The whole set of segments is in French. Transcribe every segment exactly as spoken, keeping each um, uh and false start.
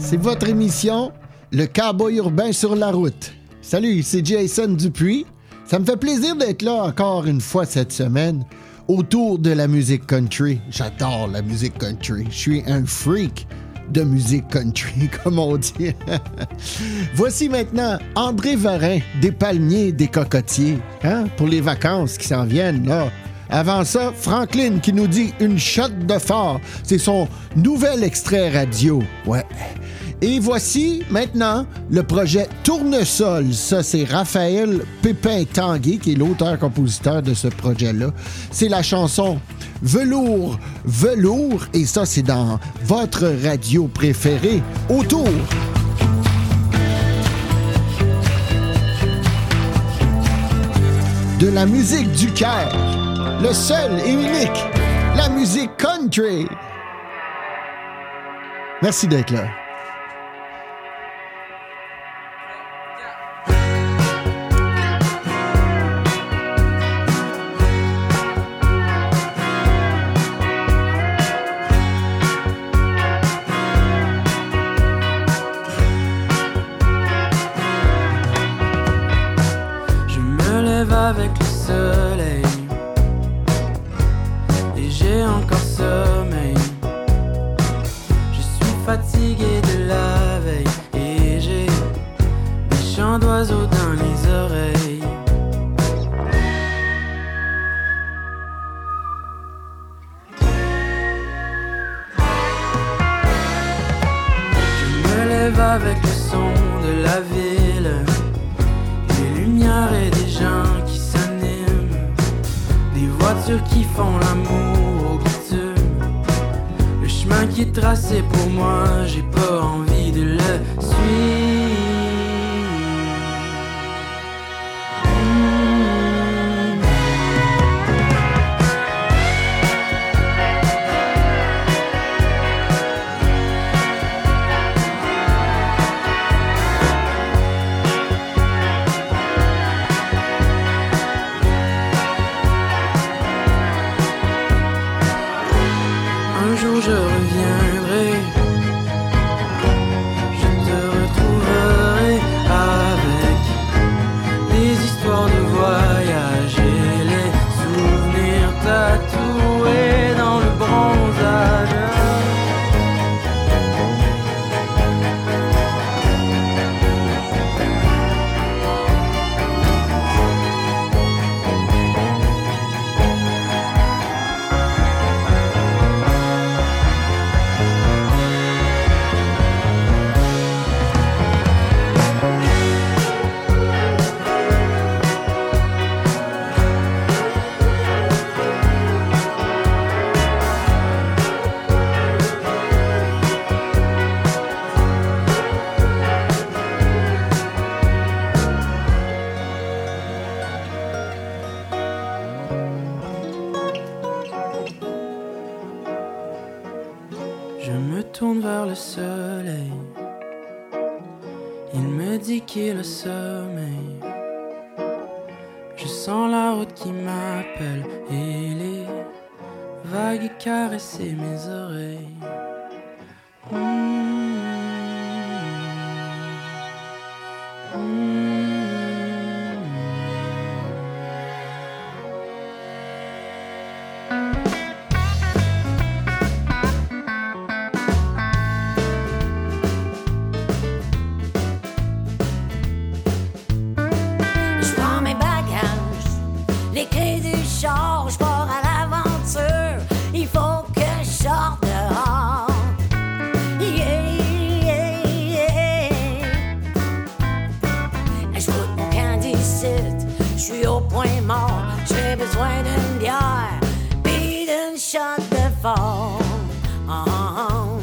C'est votre émission, Le Cowboy urbain sur la route. Salut, c'est Jason Dupuis. Ça me fait plaisir d'être là encore une fois cette semaine autour de la musique country. J'adore la musique country. Je suis un freak de musique country, comme on dit. Voici maintenant André Varin, des palmiers, des cocotiers, hein, pour les vacances qui s'en viennent, là. Avant ça, Franklin qui nous dit une shot de phare. C'est son nouvel extrait radio. Ouais. Et voici maintenant le projet Tournesol. Ça, c'est Raphaël Pépin-Tanguay qui est l'auteur-compositeur de ce projet-là. C'est la chanson Velours, Velours. Et ça, c'est dans votre radio préférée. Autour de la musique du cœur. Le seul et unique, la musique country. Merci d'être là. Je me lève avec le soleil. J'ai encore sommeil. Je suis fatigué de la veille et j'ai des chants d'oiseaux dans les oreilles. Je me lève avec le son de la ville, des lumières et des gens qui s'animent, des voitures qui font l'amour. Le chemin qui est tracé pour moi, j'ai pas envie de le suivre. Un jour je reviendrai, je te retrouverai avec des histoires de voyage et les souvenirs tatoués dans le bronzage. Je me tourne vers le soleil. Il me dit qu'il a sommeil. Je sens la route qui m'appelle et les vagues caresser mes oreilles. Mmh. Mmh. Les clés du char, je pars à l'aventure. Il faut que je sorte dehors. Yeah, yeah, yeah. Je goûte mon candy sit, je suis au point mort. J'ai besoin d'une bière, puis d'une shot de fort. Oh, oh, oh.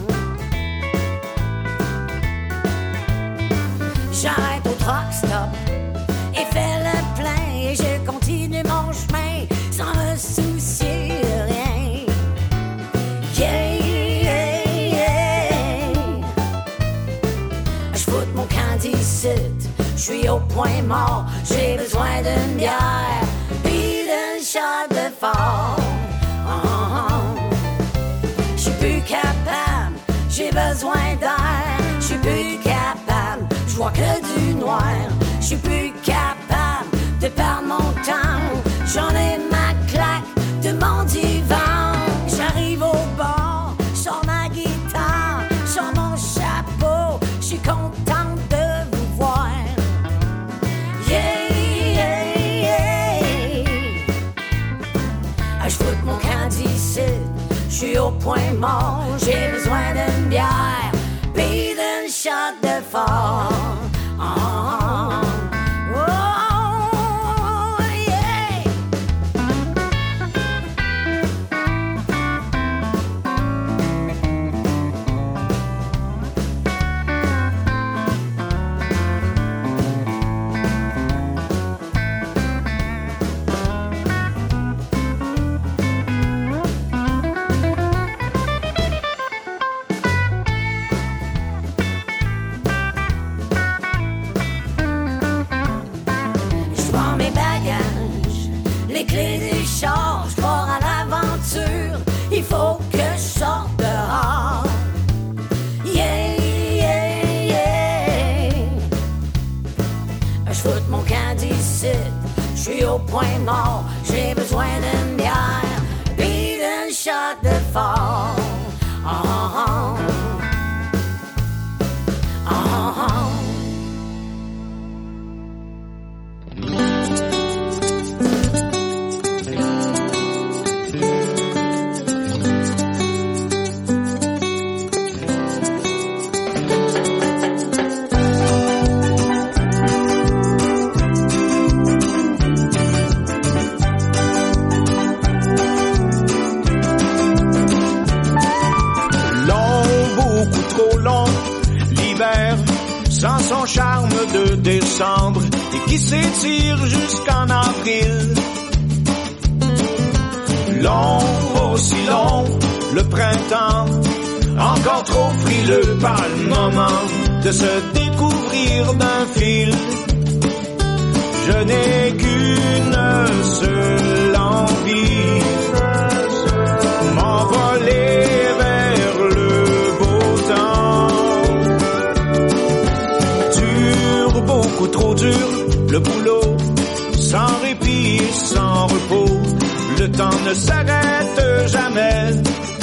J'arrête au truck stop et fais le plein et je continue mon chemin sans me soucier de rien. Yeah, yeah, yeah. J'foute mon candy sit, j'suis au point mort. J'ai besoin d'une bière, puis d'une shot de fort. Oh, oh. J'suis plus capable, j'ai besoin d'air. J'suis vois que du noir. Je suis plus capable de perdre mon temps. J'en ai ma claque de mon divan. J'arrive au bord, j'sors ma guitare, j'sors mon chapeau. Je suis contente de vous voir. Yeah, yeah, yeah. Je foute mon camp d'ici, je suis au point mort. J'ai besoin d'une bière, puis d'une shot de fort. Oh, oh, yeah. Les clés du char, je pars à l'aventure. Il faut que je sorte dehors. Yeah, yeah, yeah. Je foute mon camp d'ici, je suis au point mort. J'ai besoin d'une bière, puis d'une shot de fort. Oh, oh, oh. Oh, oh, oh. Sans son charme de décembre et qui s'étire jusqu'en avril. Long, aussi long, le printemps, encore trop frileux par le moment de se découvrir d'un fil. Je n'ai qu'une seule envie, m'envoler vers le beau temps. Beaucoup trop dur, le boulot, sans répit, sans repos, le temps ne s'arrête jamais.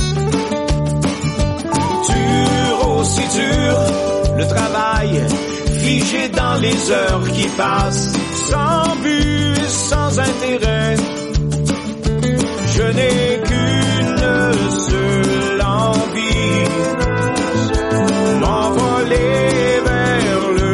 Dur, aussi dur, le travail, figé dans les heures qui passent, sans but et sans intérêt. Je n'ai qu'une seule envie, m'envoler vers le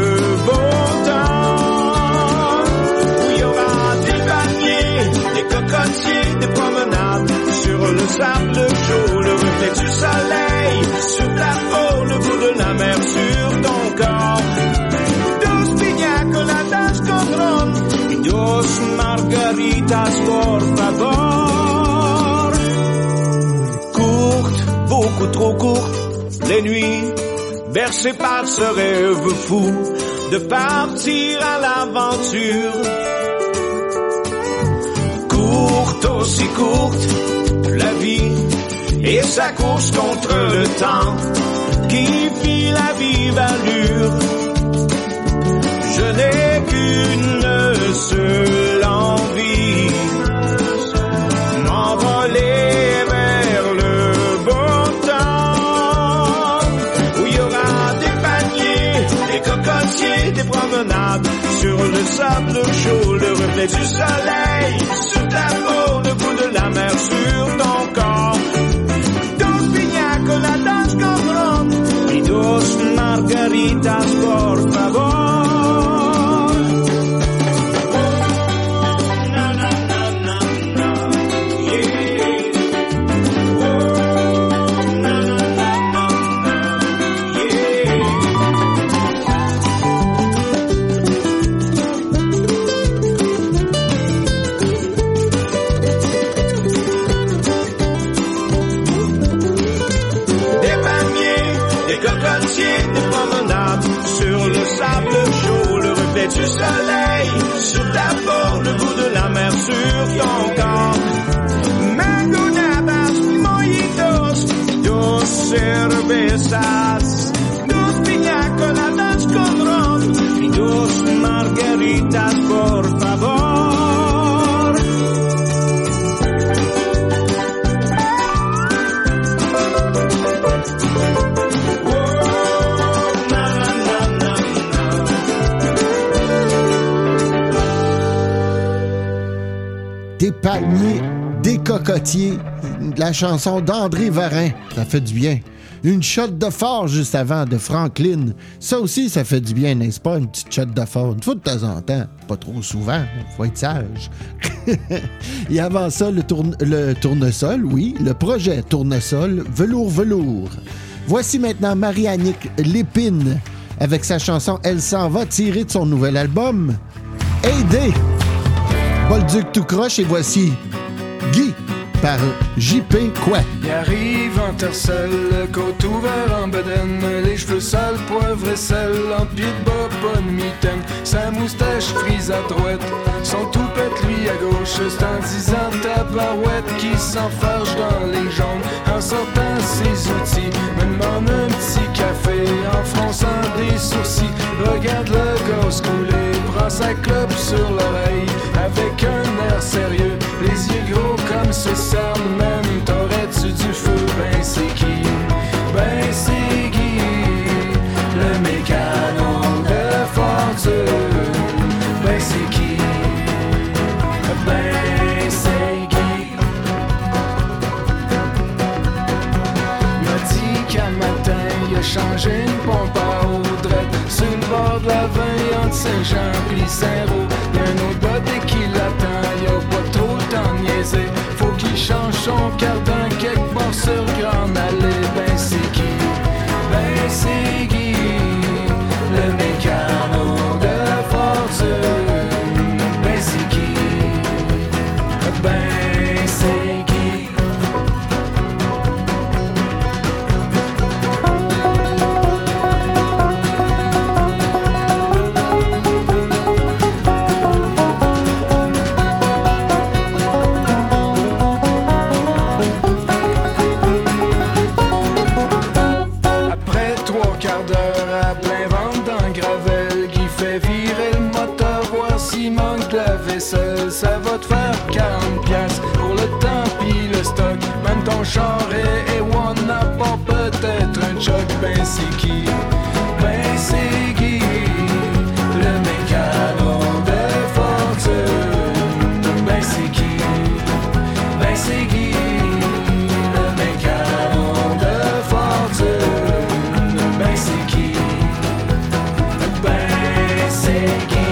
des promenades sur le sable chaud, le reflet du soleil sur ta peau, le goût de la mer sur ton corps. Dos piña coladas con ron y dos margaritas por favor. Courtes, beaucoup trop courtes, les nuits bercées par ce rêve fou de partir à l'aventure. Courte, aussi courte, la vie et sa course contre le temps qui fit la vive allure. Je n'ai qu'une seule envie, m'envoler vers le beau temps, où il y aura des paniers, des cocotiers, des promenades sur le sable chaud, le reflet du soleil sur ta peau, le goût de la mer sur ton corps. Dos piña coladas con ron y dos margaritas por favor. Du soleil sur ta peau, le goût de la mer sur ton corps. Mango nabas, mojitos, dos cervezas, dos piña coladas con ron. accompagné des cocotiers, la chanson d'André Varin. Ça fait du bien. Une shot de fort juste avant de Franklin. Ça aussi, ça fait du bien, n'est-ce pas? Une petite shot de fort. Une fois de temps en temps. Pas trop souvent. Faut être sage. Et avant ça, le, tourne, le tournesol, oui. Le projet Tournesol, Velours Velours. Voici maintenant Marie-Annick Lépine avec sa chanson Elle s'en va, tirée de son nouvel album Aidé. Bolduc tout croche et voici Guy par J P Quoi. Il arrive en tercelle, le côte ouvert en bedaine, les cheveux sales, poivre et sel, en pied de bas, pas de mitaine, sa moustache frise à droite, son toupette lui à gauche, c'est en disant tabarouette qui s'enfarge dans les jambes, en sortant ses outils, me demande un petit café, en fronçant des sourcils, regarde le gosse couler, prend sa clope sur l'oreille, avec un air sérieux, les yeux gros comme ses cernes, même t'aurais-tu du feu? Ben c'est qui? Ben c'est Guy, le mécano de fortune. Ben c'est qui? Ben c'est Guy. Il m'a dit qu'un matin il a changé une pompe à eau drette sur le bord de la veille entre Saint-Jean pis Saint-Roch. Y'a un autre body qui l'attend, y'a pas trop le temps de niaiser. Faut qu'il change son cardan quelque part sur Grande Allée. Ben c'est qui? Ben c'est Guy, le mécano de fortune. Ben c'est qui? Ben c'est Guy. Ça va te faire quarante piastres pour le temps pis le stock. Même ton char est A un, n'a pas peut-être un choc. Ben c'est qui? Ben c'est Guy, le mécano de fortune. Ben c'est qui? Ben c'est Guy, le mécano de fortune. Ben c'est qui? Ben c'est Guy.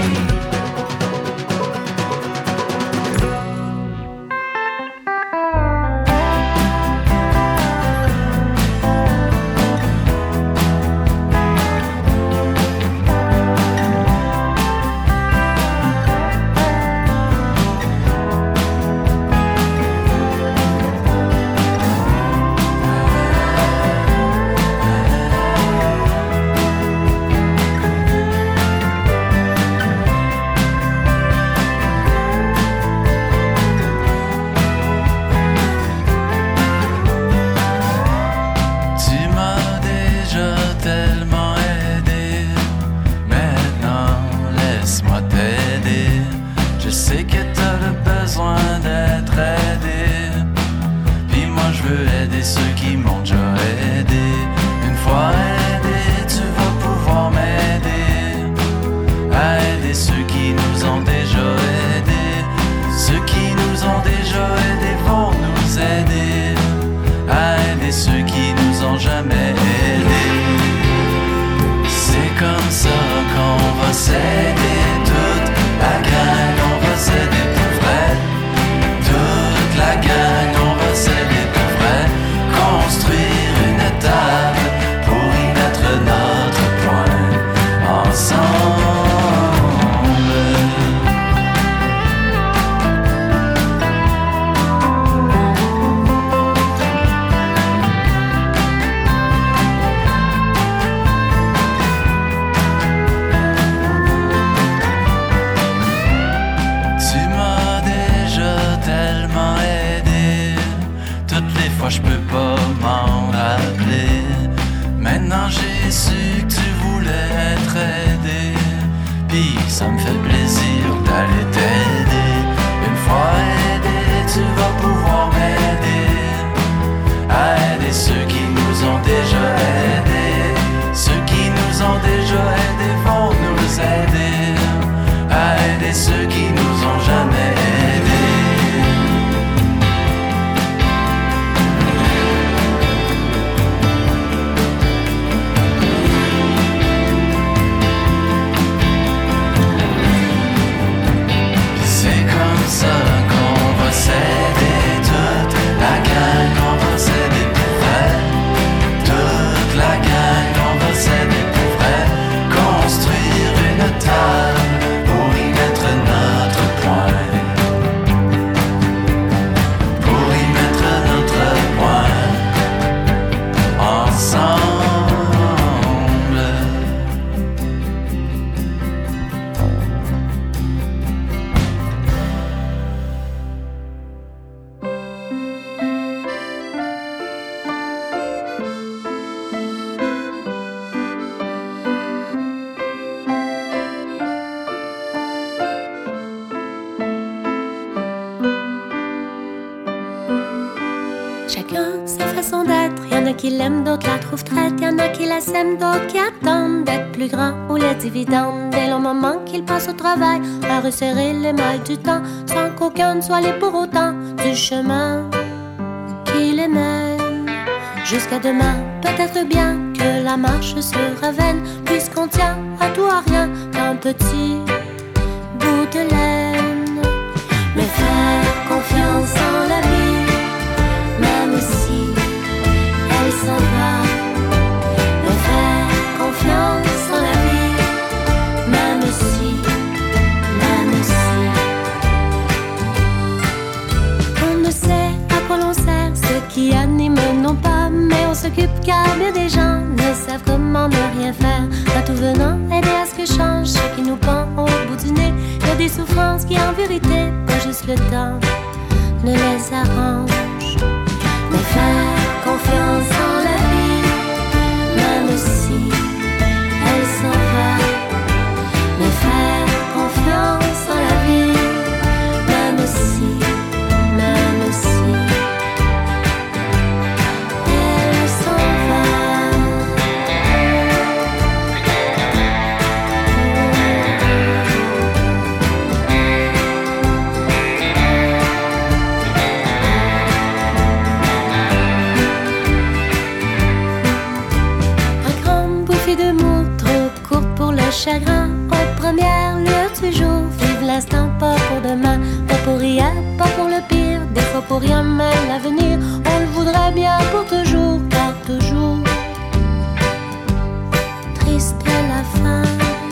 Ceux qui nous ont jamais aidés. a qui l'aiment, d'autres la trouvent traite. Y'en a qui la sèment, d'autres qui attendent d'être plus grands ou les dividendes. Dès le moment qu'ils passent au travail, à resserrer les mailles du temps, sans qu'aucun ne soit les pour autant du chemin qui les mène. Jusqu'à demain, peut-être bien que la marche sera vaine, puisqu'on tient à tout à rien qu'un petit bout de laine. Mais faire confiance en la vie, même si elle s'en va. Mais faire confiance en la vie, même si, même si. On ne sait à quoi l'on sert, ceux qui animent non pas, mais on s'occupe car bien des gens ne savent comment ne rien faire. À tout venant, aider à ce que change ce qui nous pend au bout du nez. Il y a des souffrances qui en vérité, pas juste le temps, ne les arrange. Mais faire confiance en la vie, même si elle s'en va. Mais faire confiance en la vie, même si, même si elle s'en va. Chagrin aux premières lueurs du jour. Vive l'instant, pas pour demain, pas pour hier, pas pour le pire. Des fois pour rien, mais l'avenir, on le voudrait bien pour toujours, car toujours triste à la fin.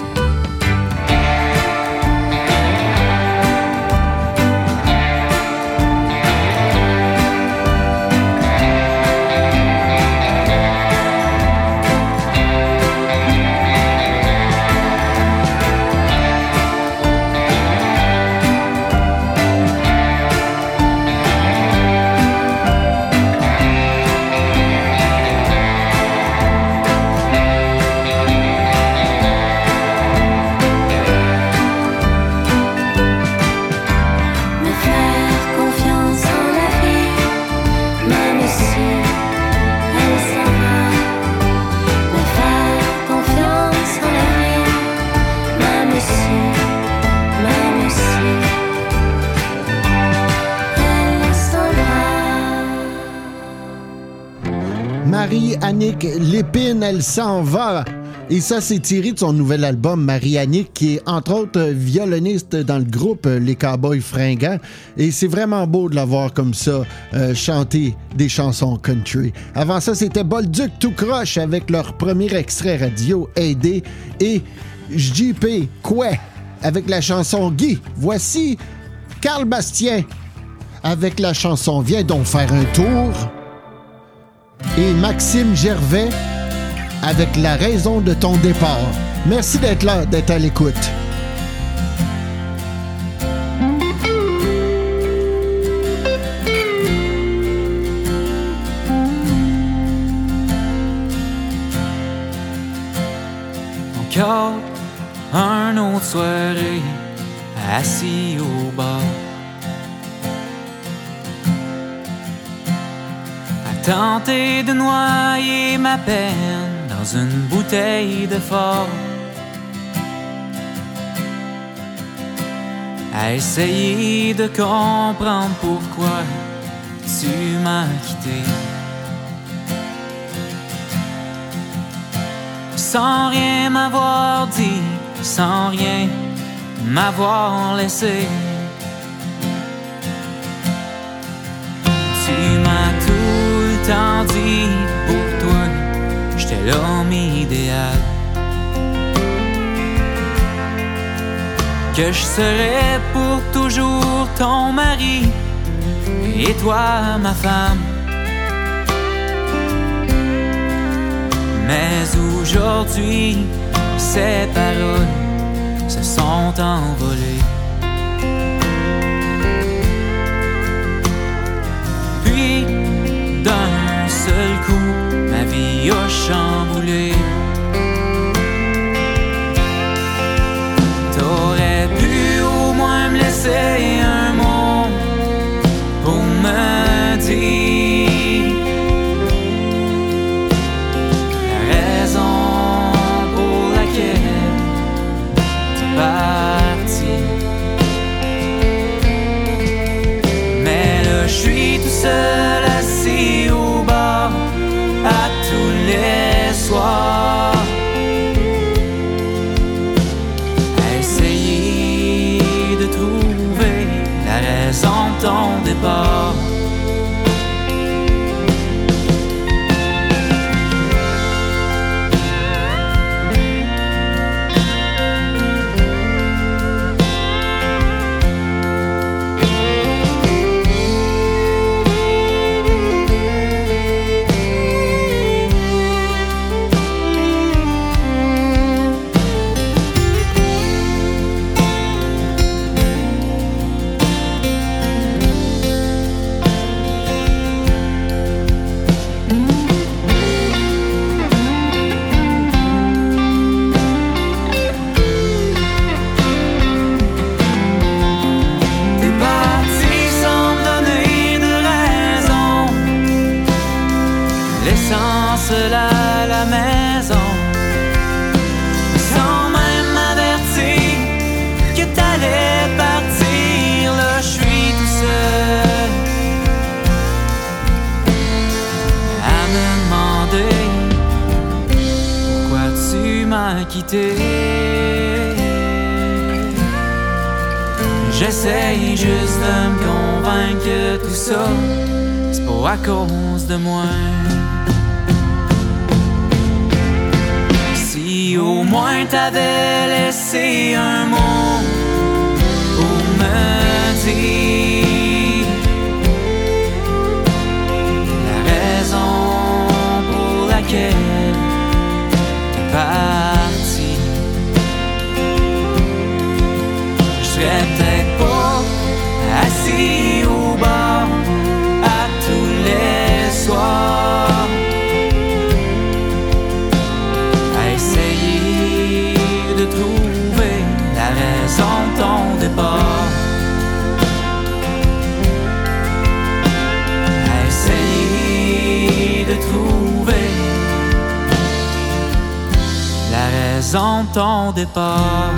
Marie-Annick Lépine, elle s'en va. Et ça, c'est tiré de son nouvel album, Marie-Annick, qui est entre autres violoniste dans le groupe Les Cowboys Fringants. Et c'est vraiment beau de la voir comme ça, euh, chanter des chansons country. Avant ça, c'était Bolduc tout croche avec leur premier extrait radio, Aidé. Et J P Coué avec la chanson Guy. Voici Carl Bastien avec la chanson Viens donc faire un tour. Et Maxime Gervais avec La raison de ton départ. Merci d'être là, d'être à l'écoute. Encore un autre soirée assis au bar, tenter de noyer ma peine dans une bouteille de fort, à essayer de comprendre pourquoi tu m'as quitté, sans rien m'avoir dit, sans rien m'avoir laissé. Tu m'as tout tant dit, pour toi, j'étais l'homme idéal, que je serais pour toujours ton mari et toi ma femme. Mais aujourd'hui, ces paroles se sont envolées. Puis, d'un seul coup, ma vie a chamboulé. T'aurais pu au moins me laisser un mot pour me dire m'a quitté. J'essaye juste de me convaincre que tout ça, c'est pas à cause de moi. Si au moins t'avais laissé un mot pour me dire la raison pour laquelle t'es parti, je serais peut-être pas assis au bar à tous les soirs à essayer de trouver la raison de ton départ, à essayer de trouver la raison de ton départ.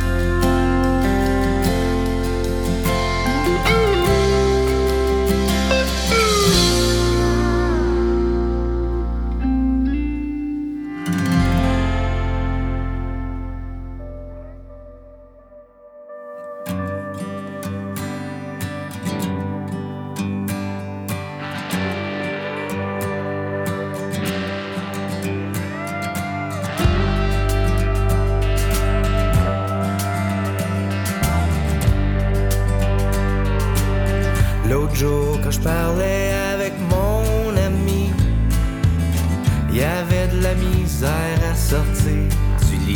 L'autre jour, quand je parlais avec mon ami, il y avait de la misère à sortir du lit.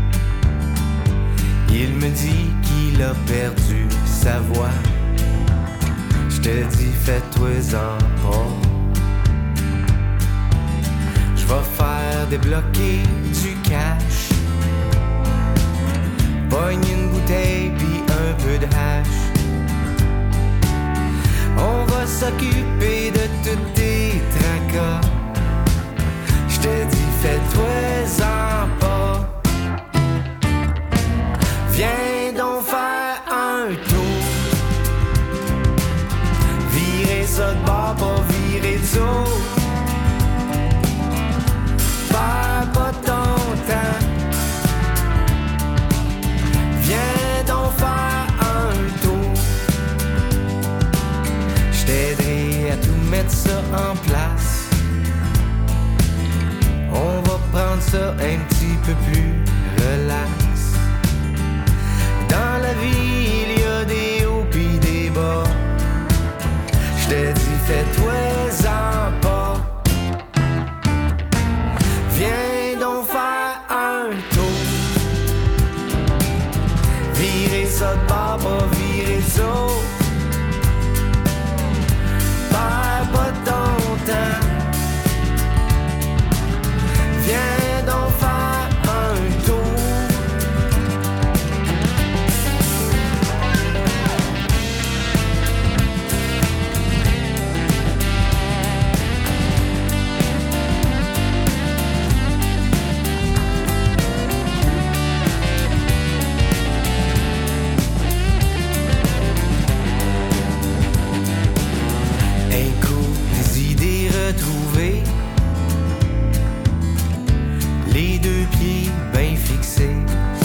Il me dit qu'il a perdu sa voix. Je te dis, fais-toi-en pas. Je vais faire débloquer du cash, pogne une bouteille puis un peu de hash. On va s'occuper de tous tes tracas. Je te dis, fais-toi-en pas. Viens donc faire un tour. Virer ça de bord, pas virer de saut. Perds pas ton temps. Viens donc faire un tour. T'aiderai à tout mettre ça en place. On va prendre ça un petit peu plus relax. Dans la vie, il y a des hauts pis des bas. Je te dis, fais-toi-en pas. Viens donc faire un tour. Virer ça de bord, pas virer de saut. Perds pas ton temps. Viens donc faire un tour. Retrouver les deux pieds bien fixés